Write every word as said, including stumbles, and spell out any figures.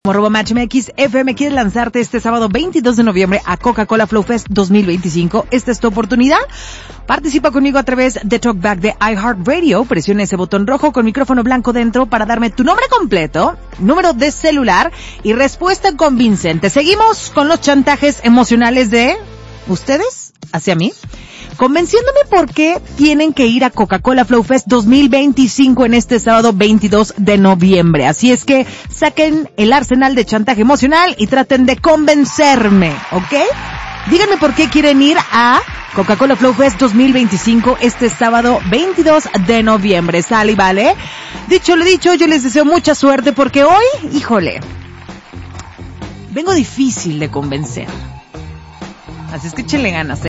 Arroba MatchMX F M quiere lanzarte este sábado veintidós de noviembre a Coca-Cola Flow Fest dos mil veinticinco. Esta es tu oportunidad. Participa conmigo a través de Talkback de iHeartRadio. Presiona ese botón rojo con micrófono blanco dentro para darme tu nombre completo, número de celular y respuesta convincente. Seguimos con los chantajes emocionales de ustedes hacia mí, convenciéndome por qué tienen que ir a Coca-Cola Flow Fest dos mil veinticinco en este sábado veintidós de noviembre. Así es que saquen el arsenal de chantaje emocional y traten de convencerme, ¿ok? Díganme por qué quieren ir a Coca-Cola Flow Fest dos mil veinticinco este sábado veintidós de noviembre. Sale y vale. Dicho lo dicho, yo les deseo mucha suerte porque hoy, híjole, vengo difícil de convencer. Así es que échenle ganas.